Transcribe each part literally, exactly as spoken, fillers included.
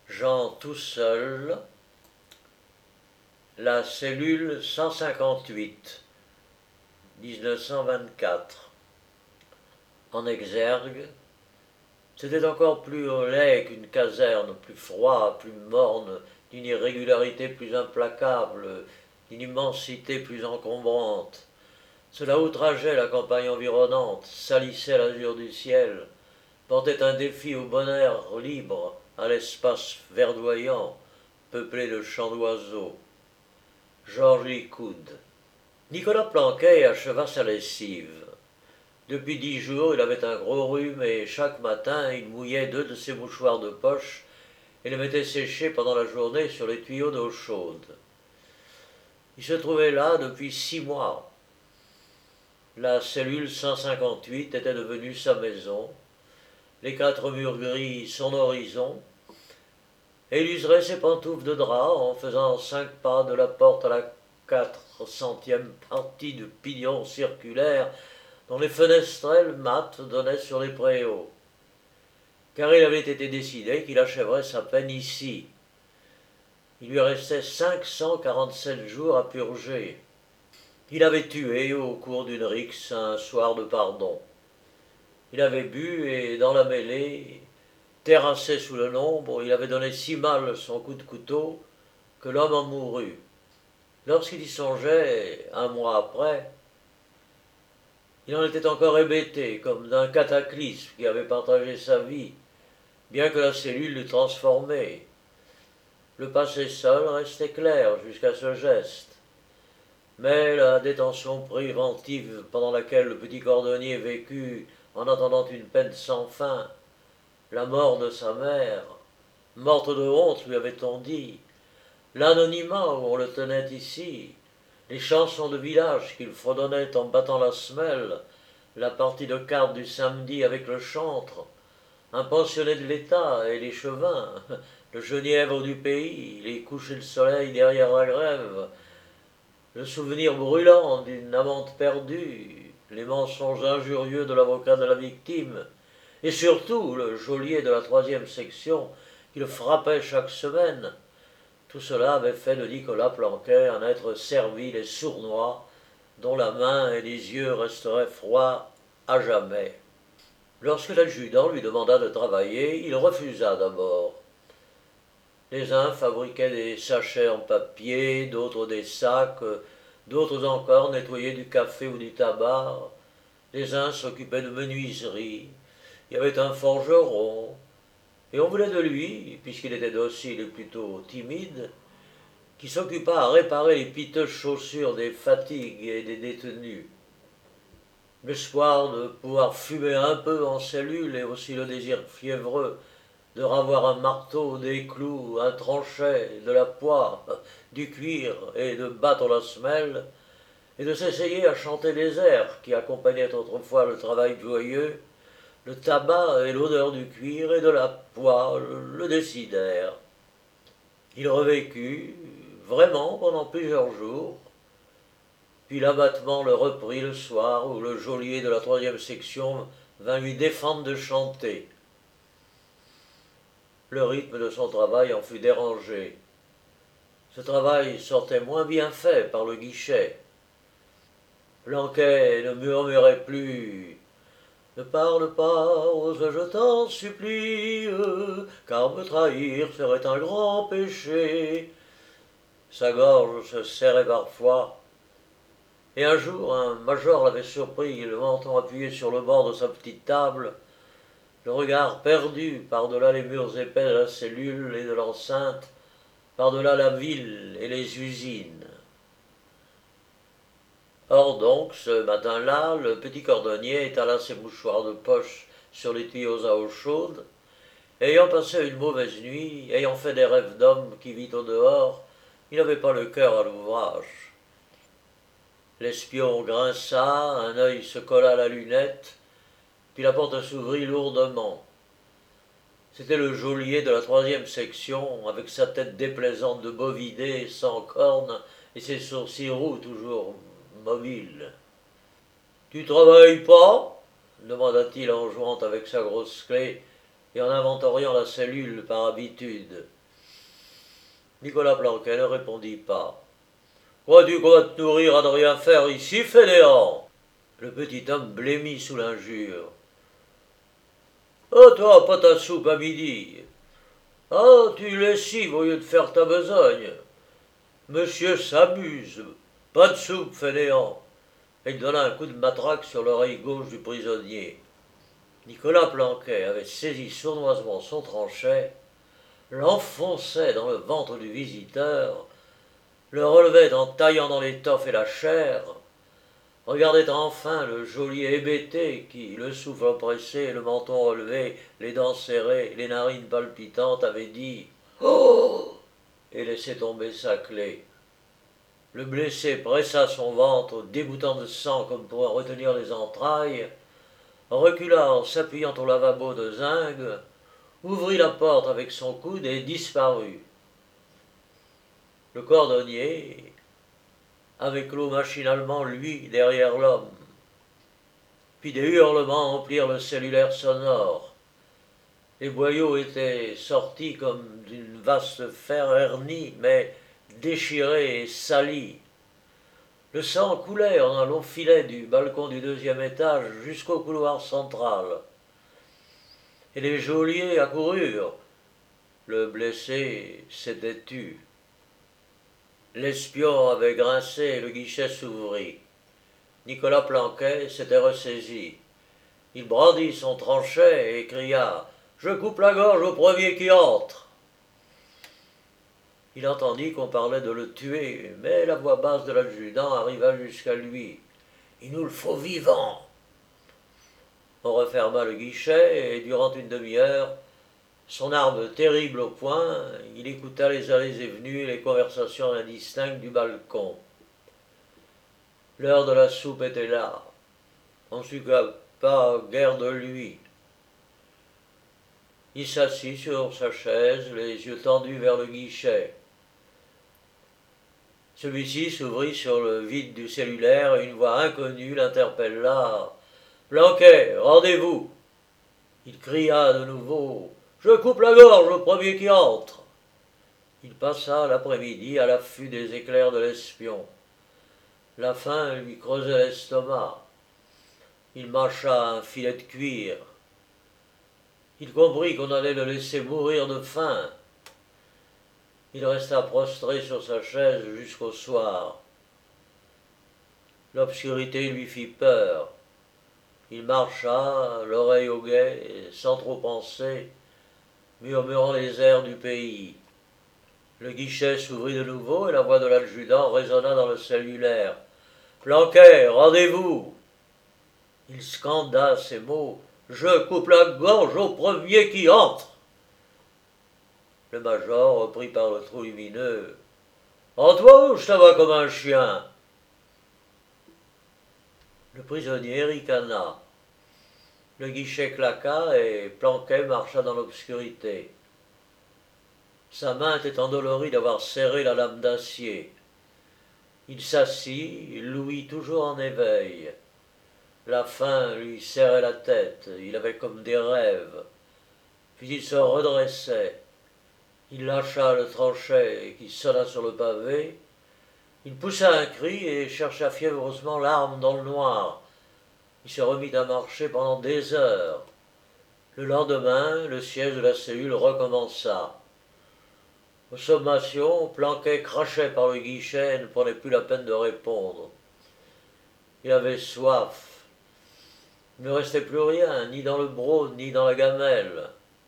Jean tout seul, la cellule cent cinquante-huit, dix-neuf cent vingt-quatre. En exergue, c'était encore plus laid qu'une caserne, plus froid, plus morne, d'une irrégularité plus implacable, d'une immensité plus encombrante. Cela outrageait la campagne environnante, salissait l'azur du ciel, portait un défi au bon air libre, à l'espace verdoyant, peuplé de chants d'oiseaux. Georges Licoud. Nicolas Planquet acheva sa lessive. Depuis dix jours, il avait un gros rhume et chaque matin, il mouillait deux de ses mouchoirs de poche et les mettait sécher pendant la journée sur les tuyaux d'eau chaude. Il se trouvait là depuis six mois. La cellule cent cinquante-huit était devenue sa maison, les quatre murs gris son horizon, et il userait ses pantoufles de drap en faisant cinq pas de la porte à la quatre centième partie de pignon circulaire dont les fenestrelles mates donnaient sur les préaux. Car il avait été décidé qu'il achèverait sa peine ici. Il lui restait cinq cent quarante-sept jours à purger. Il avait tué au cours d'une rixe un soir de pardon. Il avait bu et, dans la mêlée, terrassé sous le nombre, il avait donné si mal son coup de couteau que l'homme en mourut. Lorsqu'il y songeait, un mois après, il en était encore hébété, comme d'un cataclysme qui avait partagé sa vie, bien que la cellule l'eût transformé. Le passé seul restait clair jusqu'à ce geste. Mais la détention préventive pendant laquelle le petit cordonnier vécut en attendant une peine sans fin, la mort de sa mère, morte de honte lui avait-on dit, l'anonymat où on le tenait ici, les chansons de village qu'il fredonnait en battant la semelle, la partie de cartes du samedi avec le chantre, un pensionné de l'État et les chevins, le genièvre du pays, les couchers de soleil derrière la grève, le souvenir brûlant d'une amante perdue, les mensonges injurieux de l'avocat de la victime, et surtout le geôlier de la troisième section qui le frappait chaque semaine, tout cela avait fait de Nicolas Planquet un être servile et sournois, dont la main et les yeux resteraient froids à jamais. Lorsque l'adjudant lui demanda de travailler, il refusa d'abord. Les uns fabriquaient des sachets en papier, d'autres des sacs, d'autres encore nettoyaient du café ou du tabac. Les uns s'occupaient de menuiserie. Il y avait un forgeron. Et on voulait de lui, puisqu'il était docile et plutôt timide, qui s'occupât à réparer les piteuses chaussures des fatigues et des détenus. L'espoir de pouvoir fumer un peu en cellule et aussi le désir fiévreux de ravoir un marteau, des clous, un tranchet, de la poix, du cuir et de battre la semelle, et de s'essayer à chanter les airs qui accompagnaient autrefois le travail joyeux, le tabac et l'odeur du cuir et de la poix le décidèrent. Il revécut vraiment pendant plusieurs jours, puis l'abattement le reprit le soir où le geôlier de la troisième section vint lui défendre de chanter. Le rythme de son travail en fut dérangé. Ce travail sortait moins bien fait par le guichet. Planquet ne murmurait plus « Ne parle pas, ose je t'en supplie, car me trahir serait un grand péché. » Sa gorge se serrait parfois, et un jour un major l'avait surpris, le menton appuyé sur le bord de sa petite table, le regard perdu par-delà les murs épais de la cellule et de l'enceinte, par-delà la ville et les usines. Or donc, ce matin-là, le petit cordonnier étala ses mouchoirs de poche sur les tuyaux à eau chaude, ayant passé une mauvaise nuit, ayant fait des rêves d'homme qui vit au dehors, il n'avait pas le cœur à l'ouvrage. L'espion grinça, un œil se colla à la lunette, puis la porte s'ouvrit lourdement. C'était le geôlier de la troisième section, avec sa tête déplaisante de bovidé, sans cornes, et ses sourcils roux toujours mobiles. « Tu travailles pas ?» demanda-t-il en jouant avec sa grosse clé et en inventoriant la cellule par habitude. Nicolas Planquet ne répondit pas. Crois-tu qu'on va te nourrir à ne rien faire ici, fainéant? Le petit homme blêmit sous l'injure. Oh, toi, pas ta soupe à midi. Ah, tu lessives au lieu de faire ta besogne. Monsieur s'amuse. Pas de soupe, fainéant. Et il donna un coup de matraque sur l'oreille gauche du prisonnier. Nicolas Planquet avait saisi sournoisement son tranchet, l'enfonçait dans le ventre du visiteur, le relevait en taillant dans l'étoffe et la chair, regardait enfin le geôlier hébété qui, le souffle oppressé, le menton relevé, les dents serrées, les narines palpitantes, avait dit « Oh !» et laissait tomber sa clé. Le blessé pressa son ventre, dégouttant de sang comme pour en retenir les entrailles, recula en s'appuyant au lavabo de zinc, ouvrit la porte avec son coude et disparut. Le cordonnier avait clos machinalement lui derrière l'homme. Puis des hurlements emplirent le cellulaire sonore. Les boyaux étaient sortis comme d'une vaste fer hernie, mais déchirés et salis. Le sang coulait en un long filet du balcon du deuxième étage jusqu'au couloir central. Et les geôliers accoururent. Le blessé s'était tu. L'espion avait grincé et le guichet s'ouvrit. Nicolas Planquet s'était ressaisi. Il brandit son tranchet et cria « Je coupe la gorge au premier qui entre !» Il entendit qu'on parlait de le tuer, mais la voix basse de l'adjudant arriva jusqu'à lui. « Il nous le faut vivant !» On referma le guichet et durant une demi-heure, son arme terrible au poing, il écouta les allées et venues et les conversations indistinctes du balcon. L'heure de la soupe était là. On ne s'occupa guère de lui. Il s'assit sur sa chaise, les yeux tendus vers le guichet. Celui-ci s'ouvrit sur le vide du cellulaire et une voix inconnue l'interpella. « Planquet, rendez-vous !» Il cria de nouveau. « Je coupe la gorge au premier qui entre !» Il passa l'après-midi à l'affût des éclairs de l'espion. La faim lui creusait l'estomac. Il mâcha un filet de cuir. Il comprit qu'on allait le laisser mourir de faim. Il resta prostré sur sa chaise jusqu'au soir. L'obscurité lui fit peur. Il marcha, l'oreille au guet, sans trop penser, murmurant les airs du pays. Le guichet s'ouvrit de nouveau et la voix de l'adjudant résonna dans le cellulaire. « Planquet, rendez-vous !» Il scanda ces mots. « Je coupe la gorge au premier qui entre !» Le major reprit par le trou lumineux. « En toi, je t'envoie comme un chien !» Le prisonnier ricana. Le guichet claqua et Planquet marcha dans l'obscurité. Sa main était endolorie d'avoir serré la lame d'acier. Il s'assit, l'ouïe toujours en éveil. La faim lui serrait la tête, il avait comme des rêves. Puis il se redressait. Il lâcha le tranchet qui sonna sur le pavé. Il poussa un cri et chercha fiévreusement l'arme dans le noir. Il se remit à marcher pendant des heures. Le lendemain, le siège de la cellule recommença. Aux sommations, Planquet crachait par le guichet et ne prenait plus la peine de répondre. Il avait soif. Il ne restait plus rien, ni dans le broc, ni dans la gamelle.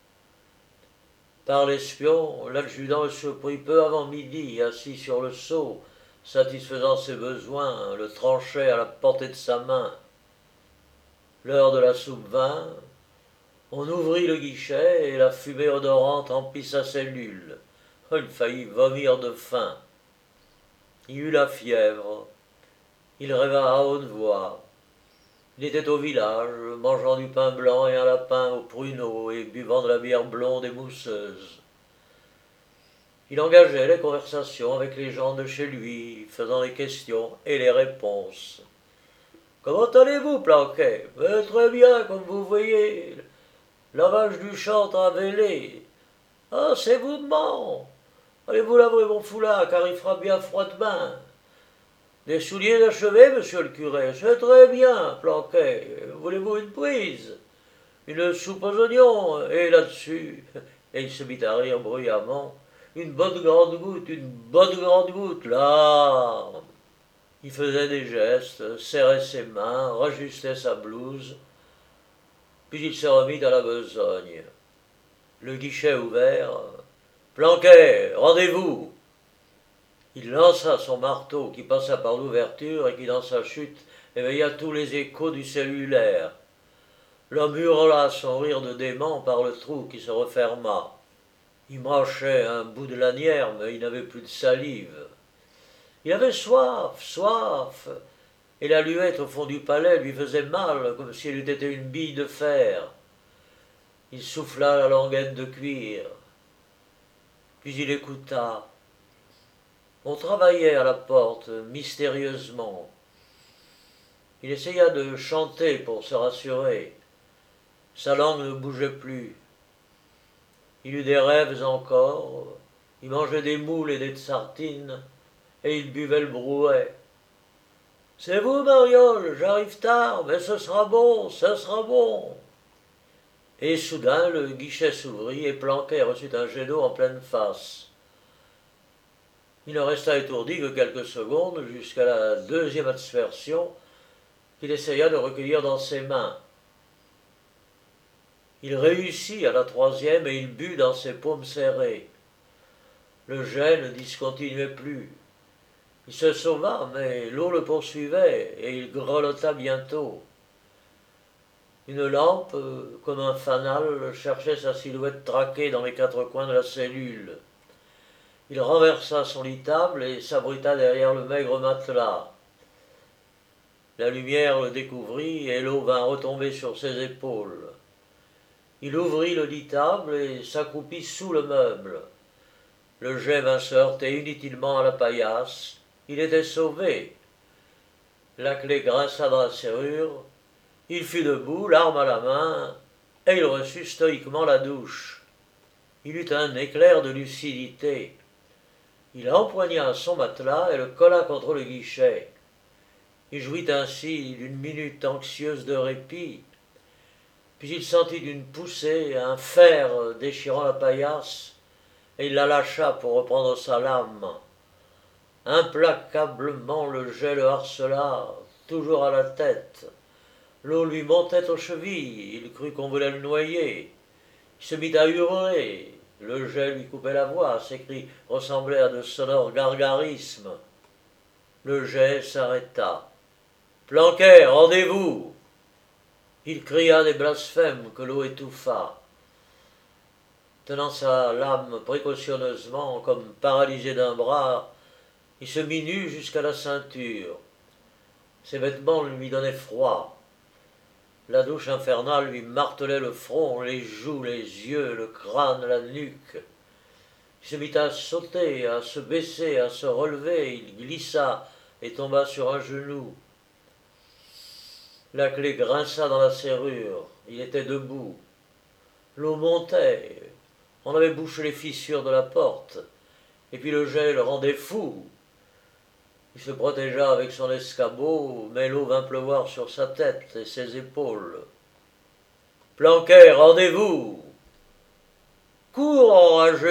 Par l'espion, l'adjudant le surprit peu avant midi, assis sur le seau, satisfaisant ses besoins, le tranchet à la portée de sa main. L'heure de la soupe vint, on ouvrit le guichet et la fumée odorante emplit sa cellule. Il faillit vomir de faim. Il eut la fièvre. Il rêva à haute voix. Il était au village, mangeant du pain blanc et un lapin aux pruneaux et buvant de la bière blonde et mousseuse. Il engageait les conversations avec les gens de chez lui, faisant les questions et les réponses. « Comment allez-vous, Planquet ? »« Très bien, comme vous voyez. La vache du champ a vélé. »« Ah, c'est vous, maman !»« Allez vous laver mon foulard, car il fera bien froid demain. Des souliers d'achevés, monsieur le curé, c'est très bien, Planquet. Voulez-vous une prise? Une soupe aux oignons, et là-dessus. Et il se mit à rire bruyamment. Une bonne grande goutte, une bonne grande goutte, là. Il faisait des gestes, serrait ses mains, rajustait sa blouse, puis il se remit à la besogne. Le guichet ouvert. Planquet, rendez-vous. Il lança son marteau qui passa par l'ouverture et qui, dans sa chute, éveilla tous les échos du cellulaire. L'homme hurla son rire de dément par le trou qui se referma. Il mâchait un bout de lanière, mais il n'avait plus de salive. Il avait soif, soif, et la luette au fond du palais lui faisait mal, comme si elle eût été une bille de fer. Il souffla la languette de cuir, puis il écouta. On travaillait à la porte, mystérieusement. Il essaya de chanter pour se rassurer. Sa langue ne bougeait plus. Il eut des rêves encore. Il mangeait des moules et des sardines, et il buvait le brouet. « C'est vous, Mariole, j'arrive tard, mais ce sera bon, ce sera bon. » Et soudain, le guichet s'ouvrit et Planquet reçut un jet d'eau en pleine face. Il ne resta étourdi que quelques secondes jusqu'à la deuxième aspersion qu'il essaya de recueillir dans ses mains. Il réussit à la troisième et il but dans ses paumes serrées. Le jet ne discontinuait plus. Il se sauva, mais l'eau le poursuivait et il grelotta bientôt. Une lampe, comme un fanal, cherchait sa silhouette traquée dans les quatre coins de la cellule. Il renversa son lit-table et s'abrita derrière le maigre matelas. La lumière le découvrit et l'eau vint retomber sur ses épaules. Il ouvrit le lit-table et s'accroupit sous le meuble. Le jet vint se heurter inutilement à la paillasse. Il était sauvé. La clé grinça dans la serrure. Il fut debout, l'arme à la main, et il reçut stoïquement la douche. Il eut un éclair de lucidité. Il empoigna son matelas et le colla contre le guichet. Il jouit ainsi d'une minute anxieuse de répit, puis il sentit d'une poussée un fer déchirant la paillasse, et il la lâcha pour reprendre sa lame. Implacablement le jet le harcela, toujours à la tête. L'eau lui montait aux chevilles, il crut qu'on voulait le noyer. Il se mit à hurler. Le jet lui coupait la voix, ses cris ressemblaient à de sonores gargarismes. Le jet s'arrêta. « Planquet, rendez-vous !» Il cria des blasphèmes que l'eau étouffa. Tenant sa lame précautionneusement, comme paralysé d'un bras, il se mit nu jusqu'à la ceinture. Ses vêtements lui donnaient froid. La douche infernale lui martelait le front, les joues, les yeux, le crâne, la nuque. Il se mit à sauter, à se baisser, à se relever. Il glissa et tomba sur un genou. La clé grinça dans la serrure. Il était debout. L'eau montait. On avait bouché les fissures de la porte. Et puis le jet le rendait fou. Il se protégea avec son escabeau, mais l'eau vint pleuvoir sur sa tête et ses épaules. « Planquet, rendez-vous !»« Cours, enragé !»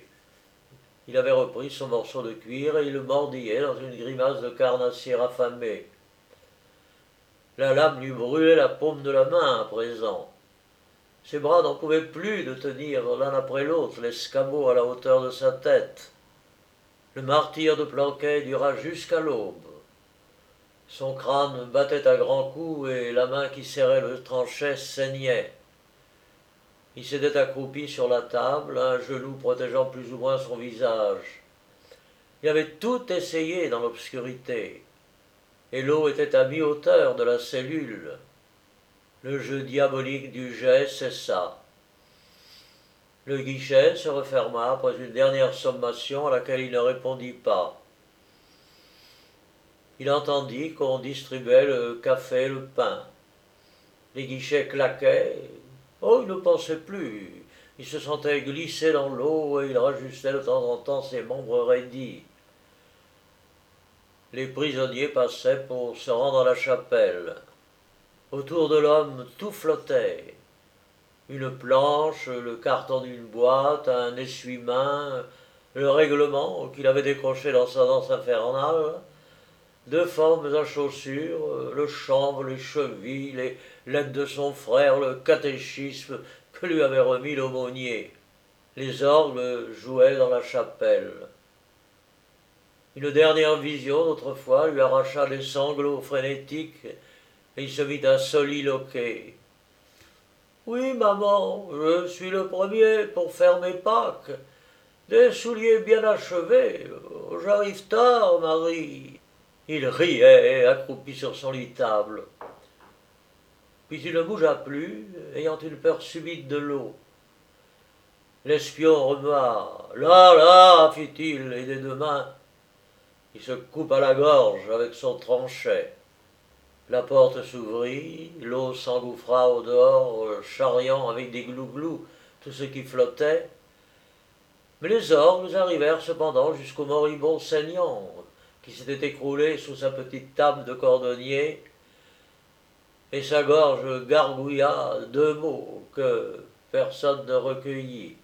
Il avait repris son morceau de cuir et il le mordillait dans une grimace de carnassier affamé. La lame lui brûlait la paume de la main à présent. Ses bras n'en pouvaient plus de tenir l'un après l'autre l'escabeau à la hauteur de sa tête. Le martyre de Planquet dura jusqu'à l'aube. Son crâne battait à grands coups et la main qui serrait le tranchet saignait. Il s'était accroupi sur la table, un genou protégeant plus ou moins son visage. Il avait tout essayé dans l'obscurité, et l'eau était à mi-hauteur de la cellule. Le jeu diabolique du jet cessa. Le guichet se referma après une dernière sommation à laquelle il ne répondit pas. Il entendit qu'on distribuait le café et le pain. Les guichets claquaient. Oh, il ne pensait plus. Il se sentait glisser dans l'eau et il rajustait de temps en temps ses membres raidis. Les prisonniers passaient pour se rendre à la chapelle. Autour de l'homme, tout flottait. Une planche, le carton d'une boîte, un essuie-main, le règlement qu'il avait décroché dans sa danse infernale, deux formes à chaussures, le chanvre, les chevilles, les lettres de son frère, le catéchisme que lui avait remis l'aumônier. Les orgues jouaient dans la chapelle. Une dernière vision d'autrefois lui arracha des sanglots frénétiques et il se mit à soliloquer. Oui, maman, je suis le premier pour faire mes Pâques. Des souliers bien achevés. J'arrive tard, Marie. Il riait, accroupi sur son lit-table. Puis il ne bougea plus, ayant une peur subite de l'eau. L'espion remua. Là, là, fit-il, et des deux mains, il se coupa la gorge avec son tranchet. La porte s'ouvrit, l'eau s'engouffra au dehors, charriant avec des glouglous tout ce qui flottait. Mais les orgues arrivèrent cependant jusqu'au moribond saignant, qui s'était écroulé sous sa petite table de cordonnier, et sa gorge gargouilla deux mots que personne ne recueillit.